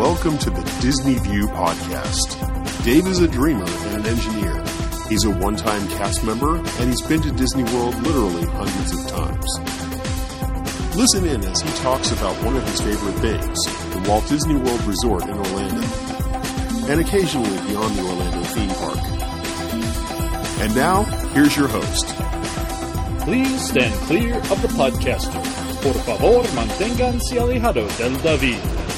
Welcome to the Disney View podcast. Dave is a dreamer and an engineer. He's a one-time cast member, and he's been to Disney World literally hundreds of times. Listen in as he talks about one of his favorite things, the Walt Disney World Resort in Orlando, and occasionally beyond the Orlando theme park. And now, here's your host. Please stand clear of the podcaster. Por favor, manténganse alejados del David.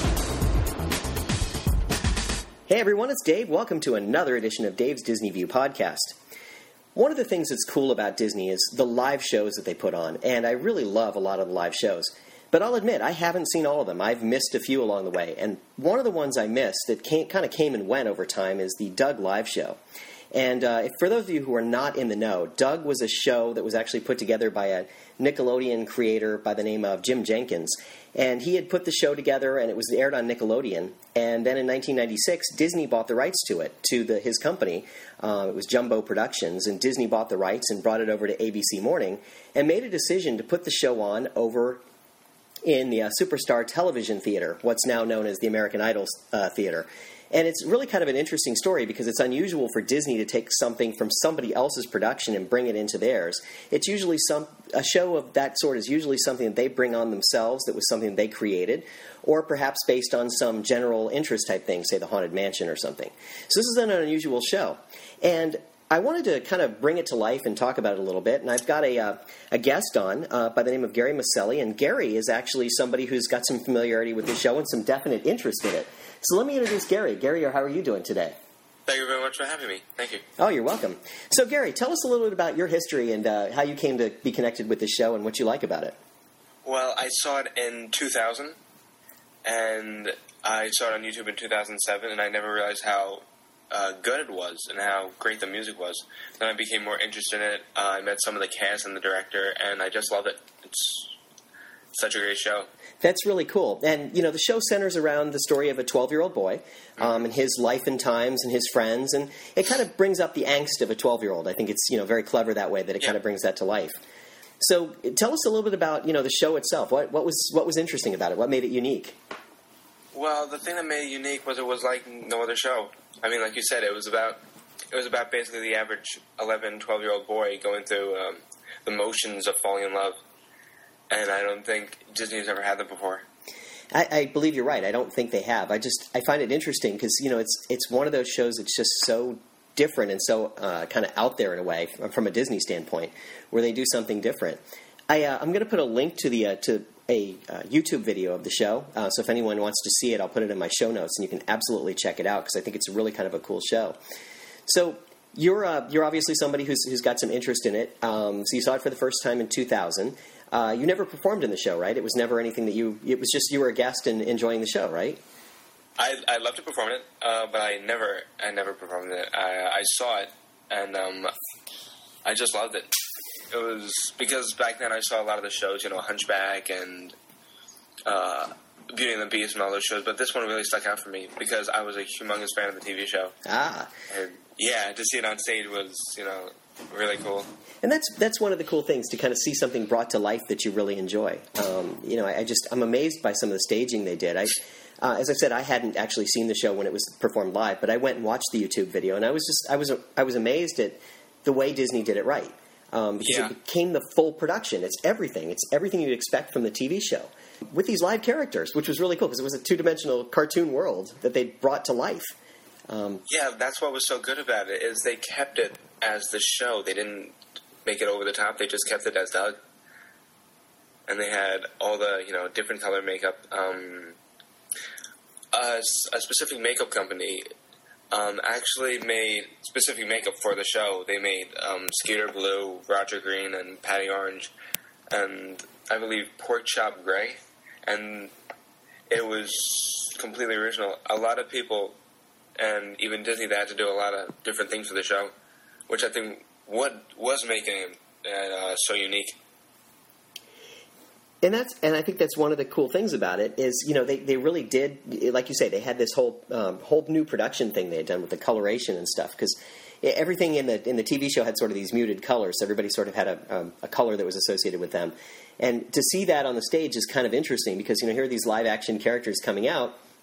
Hey everyone, it's Dave. Welcome to another edition of Dave's Disney View podcast. One of the things that's cool about Disney is the live shows that they put on, and I really love a lot of the live shows. But I'll admit, I haven't seen all of them. I've missed a few along the way, and one of the ones I missed that kind of came and went over time is the Doug live show. And for those of you who are not in the know, Doug was a show that was actually put together by a Nickelodeon creator by the name of Jim Jenkins. And he had put the show together, and it was aired on Nickelodeon. And then in 1996, Disney bought the rights to it, to his company. It was Jumbo Productions, and Disney bought the rights and brought it over to ABC Morning and made a decision to put the show on over in the Superstar Television Theater, what's now known as the American Idol Theater. And it's really kind of an interesting story because it's unusual for Disney to take something from somebody else's production and bring it into theirs. It's usually a show of that sort is usually something that they bring on themselves that was something they created, or perhaps based on some general interest type thing, say the Haunted Mansion or something. So this is an unusual show. And I wanted to kind of bring it to life and talk about it a little bit, and I've got a guest on by the name of Gary Maselli, and Gary is actually somebody who's got some familiarity with the show and some definite interest in it. So let me introduce Gary. Gary, how are you doing today? Thank you very much for having me. Thank you. Oh, you're welcome. So Gary, tell us a little bit about your history and how you came to be connected with the show and what you like about it. Well, I saw it in 2000, and I saw it on YouTube in 2007, and I never realized how good it was and how great the music was. Then I became more interested in it. I met some of the cast and the director, and I just love it. It's such a great show. That's really cool. And, you know, the show centers around the story of a 12-year-old boy and his life and times and his friends. And it kind of brings up the angst of a 12-year-old. I think it's, you know, very clever that way that it kind of brings that to life. So tell us a little bit about, you know, the show itself. What was interesting about it? What made it unique? Well, the thing that made it unique was it was like no other show. I mean, like you said, it was about basically the average 11, 12-year-old boy going through the motions of falling in love. And I don't think Disney has ever had that before. I believe you're right. I don't think they have. I find it interesting because, you know, it's one of those shows that's just so different and so kind of out there in a way from a Disney standpoint where they do something different. I'm going to put a link to a YouTube video of the show. So if anyone wants to see it, I'll put it in my show notes, and you can absolutely check it out because I think it's really kind of a cool show. So you're obviously somebody who's got some interest in it. So you saw it for the first time in 2000. You never performed in the show, right? It was never anything that it was just you were a guest and enjoying the show, right? I love to perform it, but I never performed it. I saw it, and I just loved it. It was because back then I saw a lot of the shows, you know, Hunchback and Beauty and the Beast and all those shows, but this one really stuck out for me because I was a humongous fan of the TV show. And yeah, to see it on stage was, you know, really cool. And that's one of the cool things, to kind of see something brought to life that you really enjoy. You know, I'm amazed by some of the staging they did. As I said, I hadn't actually seen the show when it was performed live, but I went and watched the YouTube video, and I was amazed at the way Disney did it right. Because it became the full production. It's everything you'd expect from the TV show with these live characters, which was really cool because it was a two-dimensional cartoon world that they brought to life. Yeah, that's what was so good about it, is they kept it as the show. They didn't make it over the top. They just kept it as Doug. And they had all the, you know, different color makeup. A specific makeup company actually made specific makeup for the show. They made Skeeter Blue, Roger Green, and Patty Orange, and I believe Pork Chop Gray. And it was completely original. A lot of people, and even Disney, they had to do a lot of different things for the show, which I think what was making it so unique. And I think that's one of the cool things about it is, you know, they really did, like you say, they had this whole new production thing they had done with the coloration and stuff, because everything in the TV show had sort of these muted colors. Everybody sort of had a color that was associated with them. And to see that on the stage is kind of interesting because, you know, here are these live action characters coming out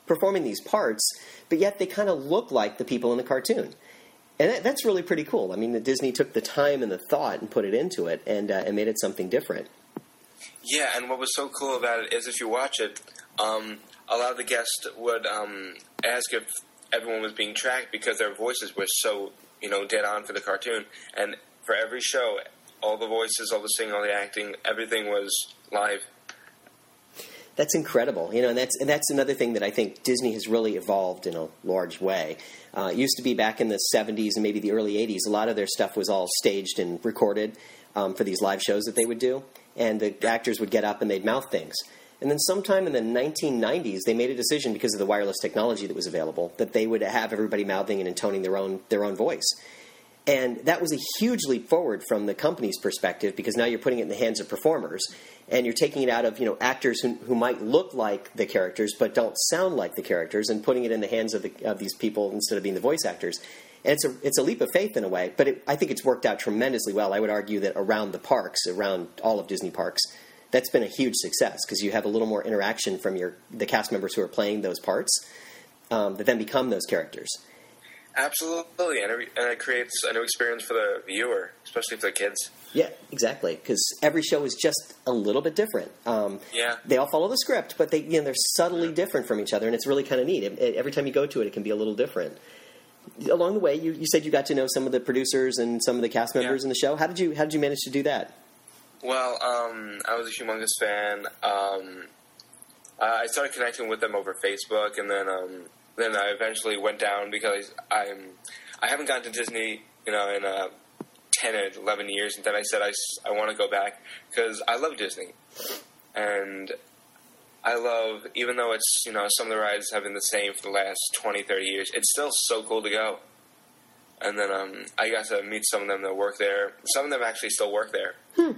performing these parts, but yet they kind of look like the people in the cartoon. And that's really pretty cool. I mean, Disney took the time and the thought and put it into it and made it something different. Yeah, and what was so cool about it is if you watch it, a lot of the guests would ask if everyone was being tracked because their voices were so, dead on for the cartoon. And for every show, all the voices, all the singing, all the acting, everything was live. That's incredible, and that's another thing that I think Disney has really evolved in a large way. It used to be back in the 70s and maybe the early 80s, a lot of their stuff was all staged and recorded for these live shows that they would do, and the actors would get up and they'd mouth things. And then sometime in the 1990s, they made a decision because of the wireless technology that was available that they would have everybody mouthing and intoning their own voice. And that was a huge leap forward from the company's perspective because now you're putting it in the hands of performers and you're taking it out of actors who might look like the characters but don't sound like the characters and putting it in the hands of these people instead of being the voice actors. And it's a leap of faith in a way, but I think it's worked out tremendously well. I would argue that around the parks, around all of Disney parks, that's been a huge success because you have a little more interaction from the cast members who are playing those parts that then become those characters. Absolutely, and it creates a new experience for the viewer, especially for the kids. Yeah, exactly, because every show is just a little bit different. They all follow the script, but they're subtly different from each other, and it's really kind of neat. Every time you go to it, it can be a little different. Along the way, you said you got to know some of the producers and some of the cast members in the show. How did you manage to do that? Well, I was a humongous fan. I started connecting with them over Facebook, and then I eventually went down because I haven't gone to Disney, in 10 or 11 years. And then I said I want to go back because I love Disney, and I love, even though it's some of the rides have been the same for the last 20, 30 years, it's still so cool to go. And then I got to meet some of them that work there. Some of them actually still work there.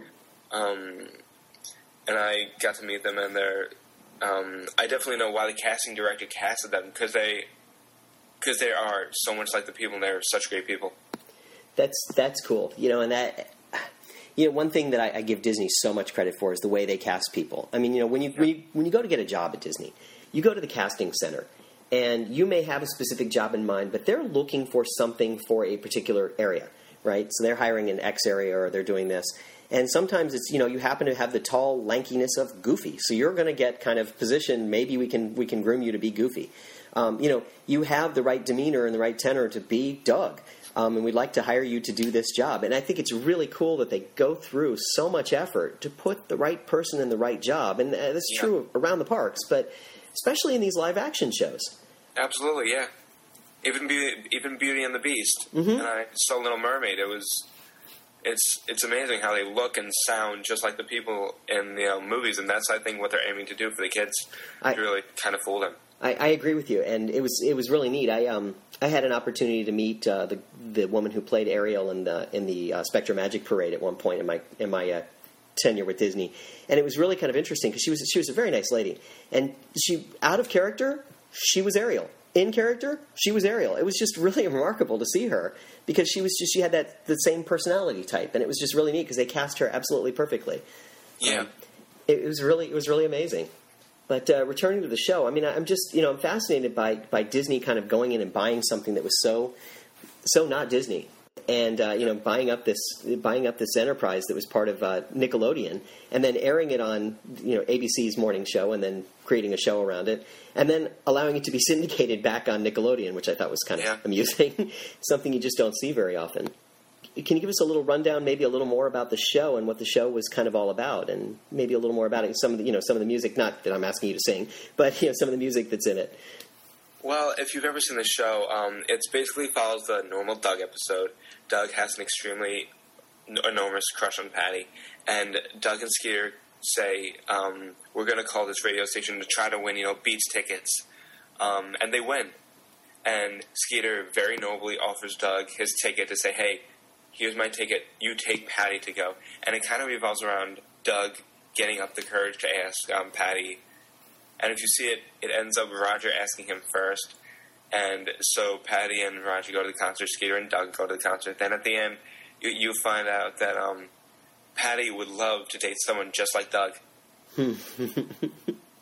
And I got to meet them, and they're. I definitely know why the casting director casted them because they are so much like the people, and they're such great people. That's cool, and that one thing that I give Disney so much credit for is the way they cast people. I mean, when you go to get a job at Disney, you go to the casting center, and you may have a specific job in mind, but they're looking for something for a particular area, right? So they're hiring in X area, or they're doing this. And sometimes it's, you happen to have the tall lankiness of Goofy. So you're going to get kind of positioned, maybe we can groom you to be Goofy. You have the right demeanor and the right tenor to be Doug. And we'd like to hire you to do this job. And I think it's really cool that they go through so much effort to put the right person in the right job. And that's true around the parks, but especially in these live action shows. Absolutely, yeah. Even Beauty and the Beast. Mm-hmm. And I saw Little Mermaid. It's amazing how they look and sound just like the people in the movies, and that's, I think, what they're aiming to do for the kids. To really kind of fool them. I agree with you, and it was really neat. I had an opportunity to meet the woman who played Ariel in the Spectrum Magic Parade at one point in my tenure with Disney, and it was really kind of interesting because she was a very nice lady, and she, out of character, she was Ariel. In character, she was Ariel. It was just really remarkable to see her because she had the same personality type, and it was just really neat because they cast her absolutely perfectly. Yeah, it was really amazing. But returning to the show, I mean, I'm just I'm fascinated by Disney kind of going in and buying something that was so not Disney, and buying up this enterprise that was part of Nickelodeon, and then airing it on ABC's morning show, and then creating a show around it, and then allowing it to be syndicated back on Nickelodeon, which I thought was kind of amusing, something you just don't see very often. Can you give us a little rundown, maybe a little more about the show and what the show was kind of all about, and maybe a little more about it, some of the music? Not that I'm asking you to sing, but some of the music that's in it. Well, if you've ever seen the show, it basically follows the normal Doug episode. Doug has an extremely enormous crush on Patty, and Doug and Skeeter say, we're going to call this radio station to try to win, Beats tickets. And they win. And Skeeter very nobly offers Doug his ticket to say, hey, here's my ticket, you take Patty to go. And it kind of revolves around Doug getting up the courage to ask Patty. And if you see it, it ends up Roger asking him first. And so Patty and Roger go to the concert, Skeeter and Doug go to the concert. Then at the end, you find out that Patty would love to date someone just like Doug.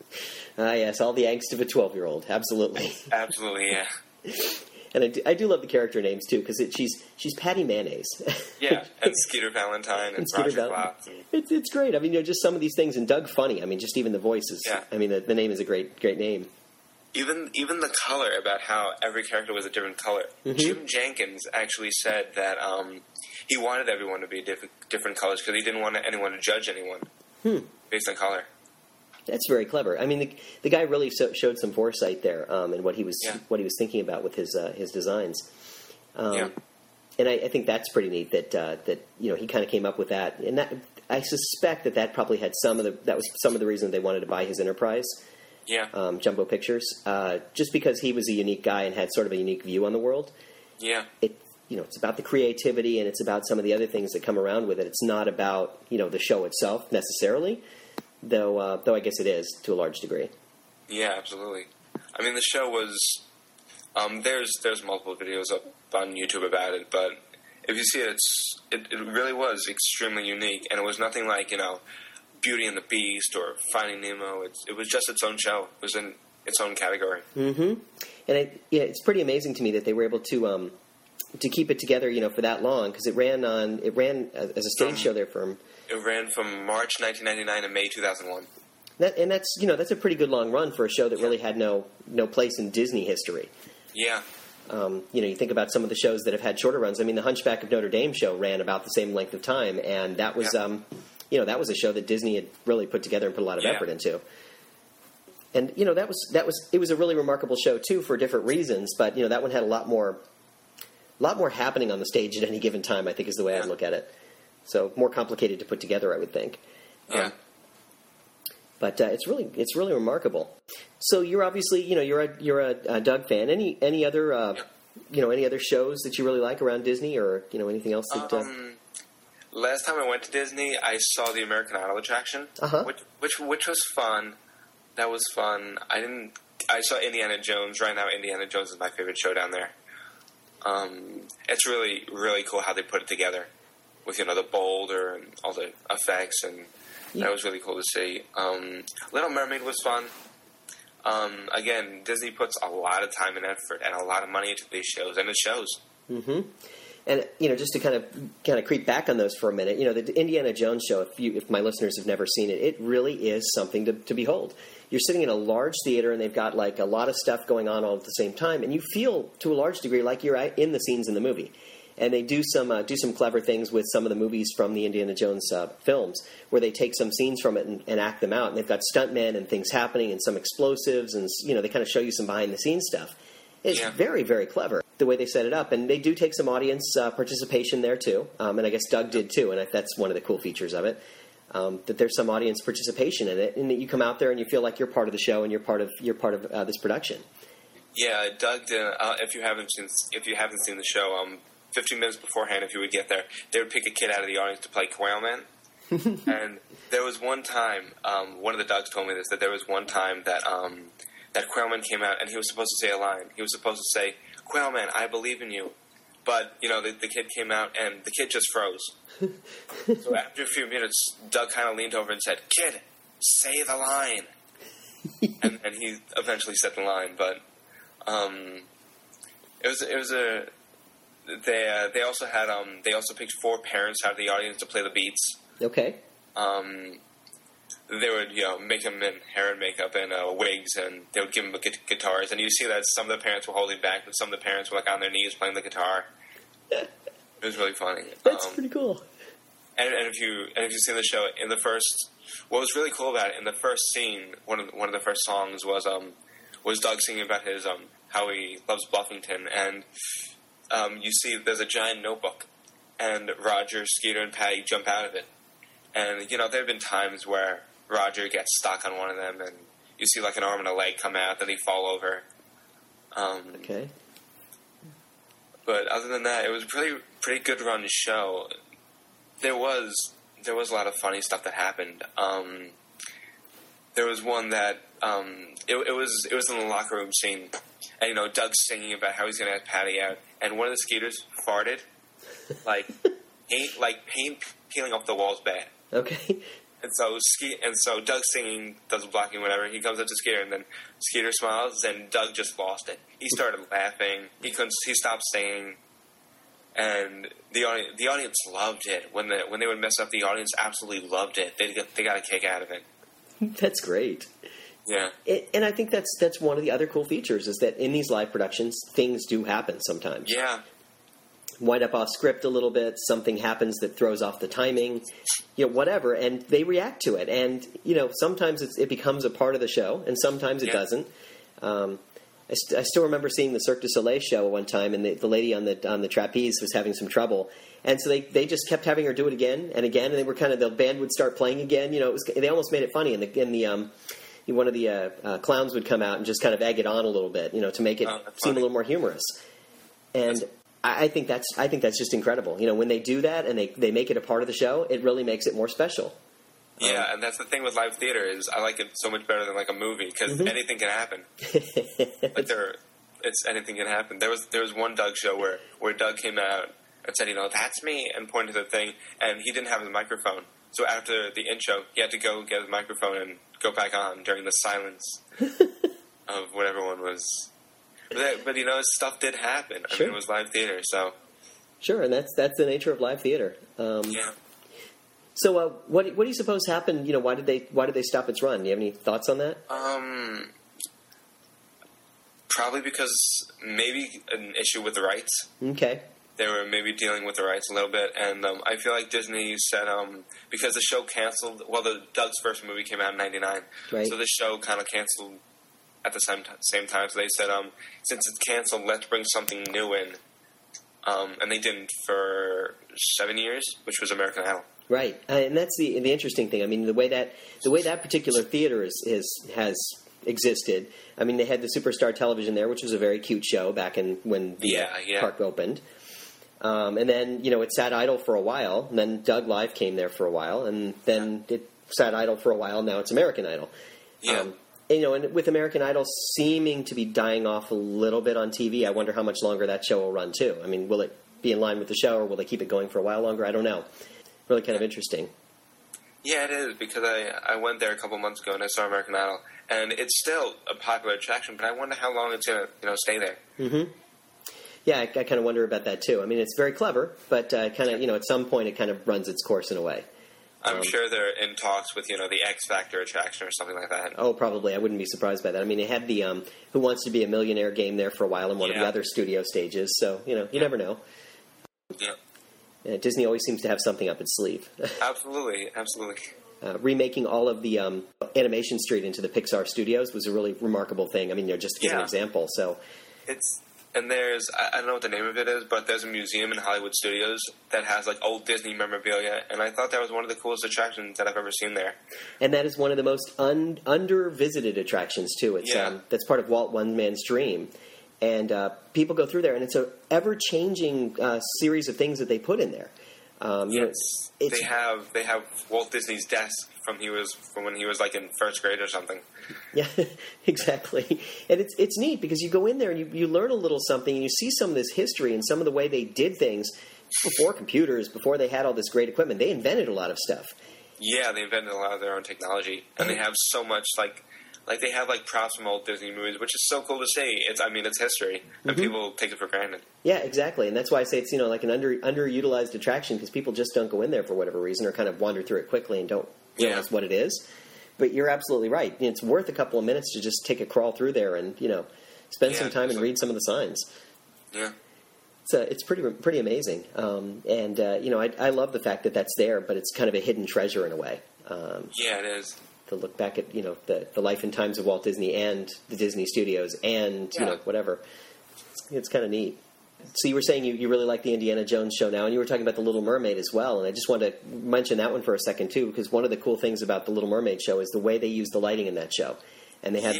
Yes, all the angst of a 12-year-old. Absolutely. Absolutely, yeah. And I do love the character names, too, because she's Patty Mayonnaise. Yeah, and Skeeter Valentine and Roger Klotz. It's great. I mean, just some of these things. And Doug Funny. I mean, just even the voices. Yeah. I mean, the name is a great name. Even the color, about how every character was a different color. Mm-hmm. Jim Jenkins actually said that he wanted everyone to be different colors because he didn't want anyone to judge anyone based on color. That's very clever. I mean, the guy really showed some foresight there in what he was thinking about with his designs. And I think that's pretty neat that he kind of came up with that. And that, I suspect that probably had some of the reason they wanted to buy his enterprise. Yeah. Jumbo Pictures, just because he was a unique guy and had sort of a unique view on the world. Yeah. It's about the creativity and it's about some of the other things that come around with it. It's not about, the show itself necessarily, though I guess it is to a large degree. Yeah, absolutely. I mean, the show was, there's multiple videos up on YouTube about it, but if you see it, it really was extremely unique, and it was nothing like, Beauty and the Beast or Finding Nemo. It was just its own show. It was in its own category. Mm-hmm. And it's pretty amazing to me that they were able to keep it together, for that long, because it ran as a stage show there for him. It ran from March 1999 to May 2001. That's a pretty good long run for a show that really had no place in Disney history. Yeah. You think about some of the shows that have had shorter runs. I mean, the Hunchback of Notre Dame show ran about the same length of time, and that was that was a show that Disney had really put together and put a lot of effort into. And it was a really remarkable show too for different reasons, but that one had a lot more happening on the stage at any given time, I think, is the way I'd look at it. So more complicated to put together, I would think. Yeah. But it's really remarkable. So you're obviously you're a Doug fan. Any other any other shows that you really like around Disney, or anything else that? Last time I went to Disney, I saw the American Idol attraction, which was fun. That was fun. I saw Indiana Jones. Right now, Indiana Jones is my favorite show down there. It's really, really cool how they put it together with the boulder and all the effects, and that was really cool to see. Little Mermaid was fun. Again, Disney puts a lot of time and effort and a lot of money into these shows, and it shows. Mm-hmm. And just to kind of creep back on those for a minute, the Indiana Jones show. If my listeners have never seen it, it really is something to behold. You're sitting in a large theater, and they've got like a lot of stuff going on all at the same time, and you feel to a large degree like you're in the scenes in the movie. And they do some clever things with some of the movies from the Indiana Jones films, where they take some scenes from it and act them out. And they've got stuntmen and things happening, and some explosives, and they kind of show you some behind the scenes stuff. It's very, very clever the way they set it up, and they do take some audience participation there too. And I guess Doug did too, and that's one of the cool features of it. That there's some audience participation in it, and that you come out there and you feel like you're part of the show and you're part of this production. Yeah, Doug did. If you haven't seen the show, 15 minutes beforehand, if you would get there, they would pick a kid out of the audience to play Quailman. And there was one time, one of the Dougs told me this, that there was one time that that Quailman came out and he was supposed to say a line. He was supposed to say, "Quailman, I believe in you." But, the kid came out and the kid just froze. So after a few minutes, Doug kind of leaned over and said, "Kid, say the line." and he eventually said the line. But they also had they also picked 4 parents out of the audience to play the beats. Okay. They would make them in hair and makeup and wigs, and they would give them guitars. And you see that some of the parents were holding back, but some of the parents were on their knees playing the guitar. It was really funny. That's pretty cool. And if you've seen the show, what was really cool about it, in the first scene, one of the first songs was Doug singing about his how he loves Bluffington, and you see there's a giant notebook, and Roger, Skeeter, and Patty jump out of it, and there have been times where Roger gets stuck on one of them, and you see like an arm and a leg come out, then he fall over. Okay. But other than that, it was a pretty good run show. There was a lot of funny stuff that happened. There was one that it was in the locker room scene, and Doug's singing about how he's going to have Patty out, and one of the Skeeters farted, like paint peeling off the walls bad. Okay. And so Doug's singing, does blocking, whatever. He comes up to Skeeter, and then Skeeter smiles, and Doug just lost it. He started laughing. He stopped singing, and the audience loved it. When they would mess up, the audience absolutely loved it. They got a kick out of it. That's great. Yeah. And I think that's one of the other cool features is that in these live productions, things do happen sometimes. Yeah. Wind up off script a little bit, something happens that throws off the timing, whatever, and they react to it. And, sometimes it becomes a part of the show, and sometimes it doesn't. I still remember seeing the Cirque du Soleil show one time, and the lady on the trapeze was having some trouble. And so they just kept having her do it again, and they were the band would start playing again. They almost made it funny, and one of the clowns would come out and just kind of egg it on a little bit, to make it seem a little more humorous. And I think that's just incredible. When they do that and they make it a part of the show, it really makes it more special. Yeah, and that's the thing with live theater is I like it so much better than like a movie because anything can happen. Anything can happen. There was one Doug show where Doug came out and said, that's me, and pointed to the thing, and he didn't have his microphone. So after the intro, he had to go get his microphone and go back on during the silence of what everyone was. But stuff did happen. I mean, it was live theater, so sure, and that's the nature of live theater. Yeah. So, what do you suppose happened? Why did they stop its run? Do you have any thoughts on that? Probably because maybe an issue with the rights. Okay. They were maybe dealing with the rights a little bit, and I feel like Disney said because the show canceled. Well, Doug's first movie came out in '99, right. So the show kind of canceled at the same time. So they said, since it's canceled, let's bring something new in. And they didn't for 7 years, which was American Idol. Right, and that's the interesting thing. I mean, the way that particular theater has existed. I mean, they had the Superstar Television there, which was a very cute show back when the park opened. And then it sat idle for a while, and then Doug Live came there for a while, and then it sat idle for a while. Now it's American Idol. Yeah. And with American Idol seeming to be dying off a little bit on TV, I wonder how much longer that show will run too. I mean, will it be in line with the show, or will they keep it going for a while longer? I don't know. Really kind of interesting. Yeah, it is, because I went there a couple months ago and I saw American Idol, and it's still a popular attraction, but I wonder how long it's going to stay there. Mm-hmm. Yeah, I kind of wonder about that too. I mean, it's very clever, but kind of at some point it kind of runs its course in a way. I'm sure they're in talks with, the X Factor attraction or something like that. Oh, probably. I wouldn't be surprised by that. I mean, they had the Who Wants to Be a Millionaire game there for a while in one of the other studio stages, so, you never know. Yeah. Disney always seems to have something up its sleeve. Absolutely. Remaking all of the Animation Street into the Pixar studios was a really remarkable thing. I mean, just to give an example. So And there's, I don't know what the name of it is, but there's a museum in Hollywood Studios that has, old Disney memorabilia, and I thought that was one of the coolest attractions that I've ever seen there. And that is one of the most under-visited attractions, too. It's that's part of Walt One Man's Dream. And people go through there, and it's an ever-changing series of things that they put in there. They have Walt Disney's desk from when he was in first grade or something. Yeah, exactly. And it's neat because you go in there and you learn a little something, and you see some of this history and some of the way they did things before computers, before they had all this great equipment. They invented a lot of stuff. Yeah, they invented a lot of their own technology, and they have so much they have props from old Disney movies, which is so cool to see. It's history, and people take it for granted. Yeah, exactly, and that's why I say it's an underutilized attraction because people just don't go in there for whatever reason or kind of wander through it quickly and don't realize what it is. But you're absolutely right. It's worth a couple of minutes to just take a crawl through there and spend some time and read some of the signs. Yeah. It's pretty amazing, and I love the fact that that's there, but it's kind of a hidden treasure in a way. Yeah, it is. To look back at the life and times of Walt Disney and the Disney Studios and whatever, it's kind of neat. So you were saying you really like the Indiana Jones show now, and you were talking about the Little Mermaid as well. And I just wanted to mention that one for a second too, because one of the cool things about the Little Mermaid show is the way they use the lighting in that show, and they had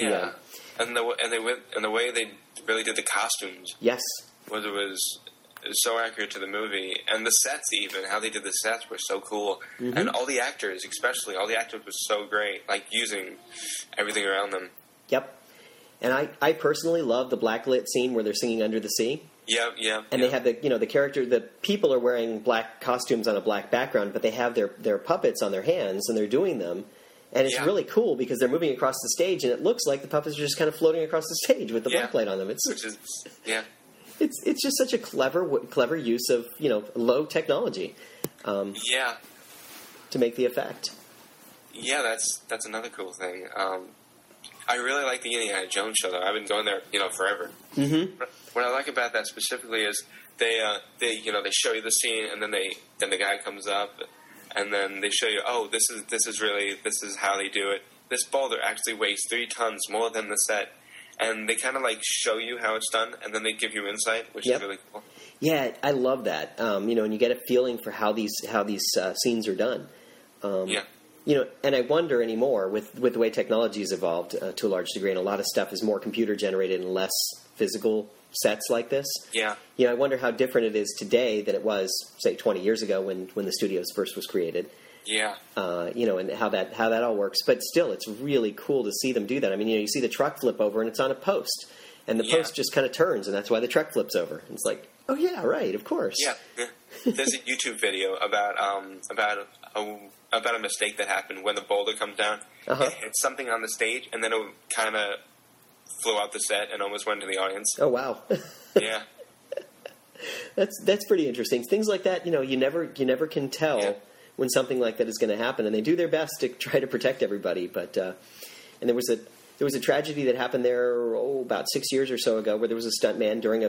the way they really did the costumes. Yes, it was so accurate to the movie, and the sets, even how they did the sets were so cool, and all the actors were so great, using everything around them. Yep. And I personally love the blacklit scene where they're singing Under the Sea. Yeah. And they have the character, the people are wearing black costumes on a black background, but they have their puppets on their hands and they're doing them. And it's really cool because they're moving across the stage and it looks like the puppets are just kind of floating across the stage with the blacklight on them. It's just such a clever use of, low technology. To make the effect. Yeah, that's another cool thing. I really like the Indiana Jones show, though. I've been going there, forever. Mm-hmm. What I like about that specifically is they show you the scene, and then the guy comes up, and then they show you, this is how they do it. This boulder actually weighs 3 tons more than the set, and they kind of like show you how it's done, and then they give you insight, which is really cool. Yeah, I love that. And you get a feeling for how these scenes are done. And I wonder anymore with the way technology has evolved to a large degree, and a lot of stuff is more computer generated and less physical sets like this. Yeah. I wonder how different it is today than it was, say, 20 years ago when the studios first was created. Yeah. And how that all works. But still, it's really cool to see them do that. I mean, you see the truck flip over and it's on a post, and the post just kind of turns, and that's why the truck flips over. And it's like, oh yeah, right, of course. Yeah. There's a YouTube video about a mistake that happened when the boulder comes down. Uh-huh. It hit something on the stage, and then it kind of flew out the set and almost went to the audience. Oh wow! Yeah, that's pretty interesting. Things like that, you never can tell when something like that is going to happen, and they do their best to try to protect everybody. But and there was a tragedy that happened there about 6 years or so ago, where there was a stuntman during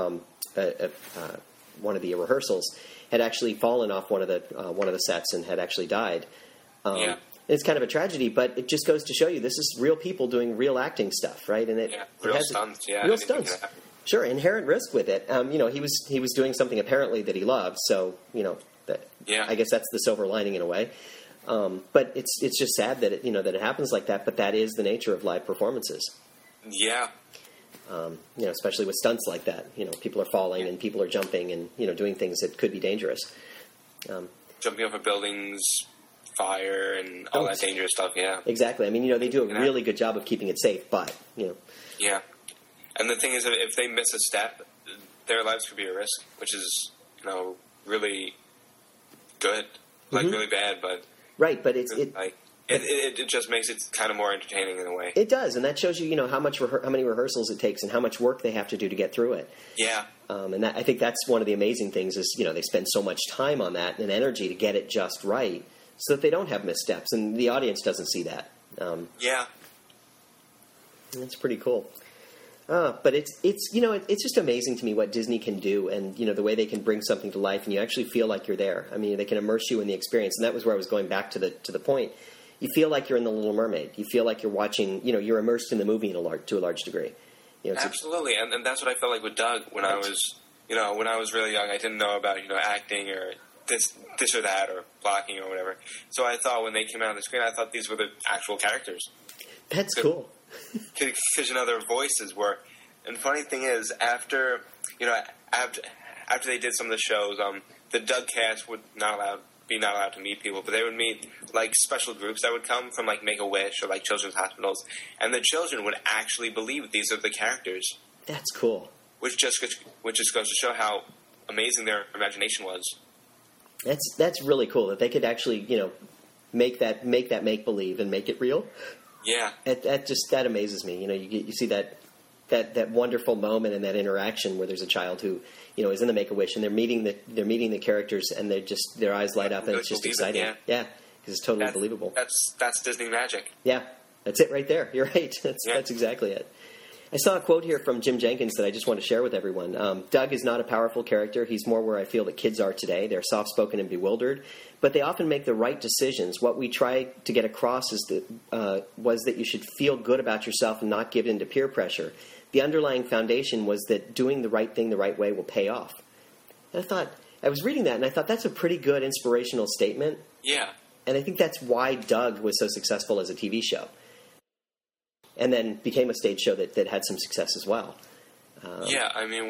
one of the rehearsals had actually fallen off one of the sets and had actually died. It's kind of a tragedy, but it just goes to show you this is real people doing real acting stuff, right? And real stunts. Sure, inherent risk with it. He was doing something apparently that he loved, so I guess that's the silver lining in a way. But it's just sad that it happens like that. But that is the nature of live performances. Yeah. Especially with stunts like that. People are falling and people are jumping and, doing things that could be dangerous. Jumping over buildings, fire, and all that dangerous stuff, yeah. Exactly. I mean, they do a really good job of keeping it safe, but, Yeah. And the thing is, if they miss a step, their lives could be at risk, which is, really good. Like, really bad, but... Right, but it just makes it kind of more entertaining in a way. It does, and that shows you, how many rehearsals it takes and how much work they have to do to get through it. Yeah. And I think that's one of the amazing things is, they spend so much time on that and energy to get it just right so that they don't have missteps, and the audience doesn't see that. That's pretty cool. But it's just amazing to me what Disney can do, and the way they can bring something to life, and you actually feel like you're there. I mean, they can immerse you in the experience, and that was where I was going back to the point. You feel like you're in The Little Mermaid. You feel like you're watching. You're immersed in the movie to a large degree. Absolutely, and that's what I felt like with Doug when I was really young. I didn't know about acting or this or that or blocking or whatever. So I thought when they came out on the screen, I thought these were the actual characters. That's cool. Because their voices were. And the funny thing is, after they did some of the shows, the Doug cast would not allowed to meet people, but they would meet like special groups that would come from like Make-A-Wish or like children's hospitals, and the children would actually believe these are the characters. That's cool. Which just goes to show how amazing their imagination was. That's really cool that they could actually make that make believe and make it real. Yeah, that amazes me. You see that wonderful moment and that interaction where there's a child who is in the Make-A-Wish and they're meeting the characters and their eyes light up and it's just exciting. Yeah, because it's totally believable. That's Disney magic. Yeah, that's it right there. You're right. That's exactly it. I saw a quote here from Jim Jenkins that I just want to share with everyone. Doug is not a powerful character. He's more where I feel that kids are today. They're soft-spoken and bewildered, but they often make the right decisions. What we try to get across was that you should feel good about yourself and not give in to peer pressure. The underlying foundation was that doing the right thing the right way will pay off. And I was reading that, and I thought that's a pretty good inspirational statement. Yeah. And I think that's why Doug was so successful as a TV show. And then became a stage show that had some success as well. Yeah, I mean,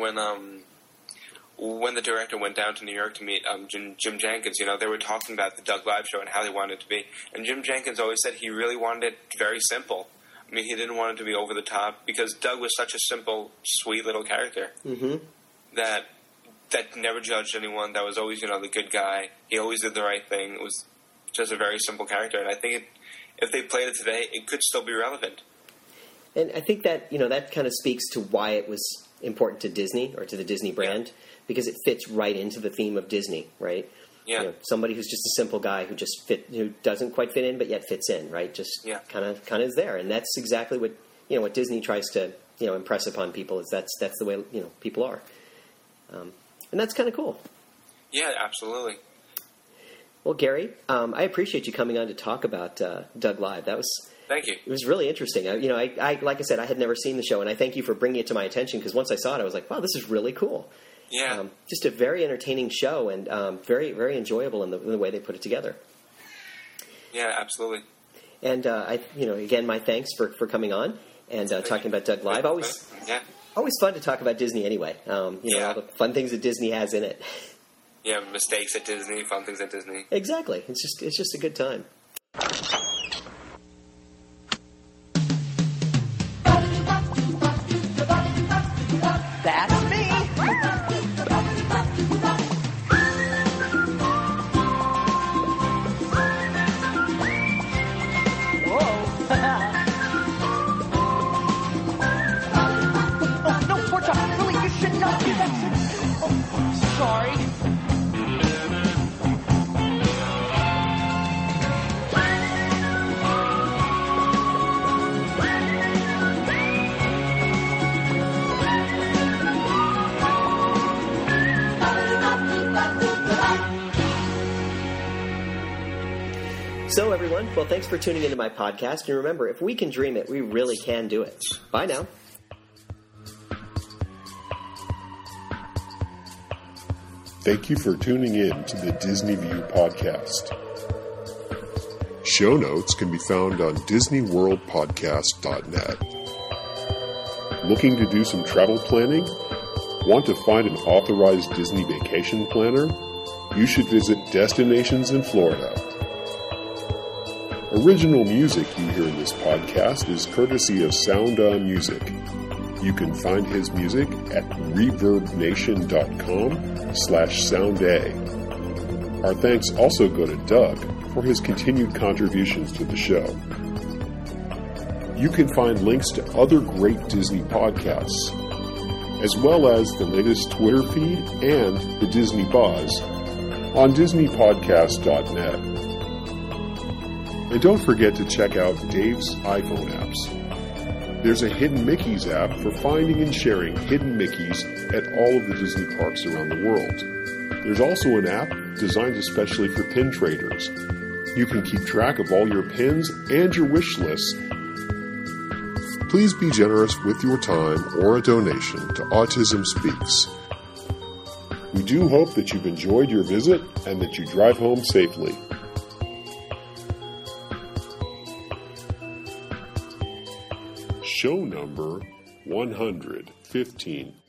when the director went down to New York to meet Jim Jenkins, they were talking about the Doug Live show and how they wanted it to be. And Jim Jenkins always said he really wanted it very simple. I mean, he didn't want it to be over the top because Doug was such a simple, sweet little character that never judged anyone. That was always, the good guy. He always did the right thing. It was just a very simple character, and I think if they played it today, it could still be relevant. And I think that, that kind of speaks to why it was important to Disney or to the Disney brand, because it fits right into the theme of Disney, right? Yeah. Somebody who's just a simple guy who who doesn't quite fit in, but yet fits in, right? Just kind of is there, and that's exactly what what Disney tries to impress upon people is that's the way people are, and that's kind of cool. Yeah, absolutely. Well, Gary, I appreciate you coming on to talk about Doug Live. Thank you. It was really interesting. I like I said, I had never seen the show, and I thank you for bringing it to my attention because once I saw it, I was like, wow, this is really cool. Yeah. Just a very entertaining show and very, very enjoyable in the way they put it together. Yeah, absolutely. And again, my thanks for coming on and talking about Doug Live. Always fun to talk about Disney anyway. All the fun things that Disney has in it. Yeah, mistakes at Disney, fun things at Disney. Exactly. It's just a good time. That's me. Whoa. Oh, no, Porchop, really, you should not do that. Oh, sorry. So, everyone, well, thanks for tuning into my podcast. And remember, if we can dream it, we really can do it. Bye now. Thank you for tuning in to the Disney View podcast. Show notes can be found on DisneyWorldPodcast.net. Looking to do some travel planning? Want to find an authorized Disney vacation planner? You should visit Destinations in Florida. Original music you hear in this podcast is courtesy of Sound On Music. You can find his music at reverbnation.com/sounda. Our thanks also go to Doug for his continued contributions to the show. You can find links to other great Disney podcasts, as well as the latest Twitter feed and the Disney Buzz on DisneyPodcast.net. And don't forget to check out Dave's iPhone apps. There's a Hidden Mickeys app for finding and sharing hidden Mickeys at all of the Disney parks around the world. There's also an app designed especially for pin traders. You can keep track of all your pins and your wish lists. Please be generous with your time or a donation to Autism Speaks. We do hope that you've enjoyed your visit and that you drive home safely. Show number 115.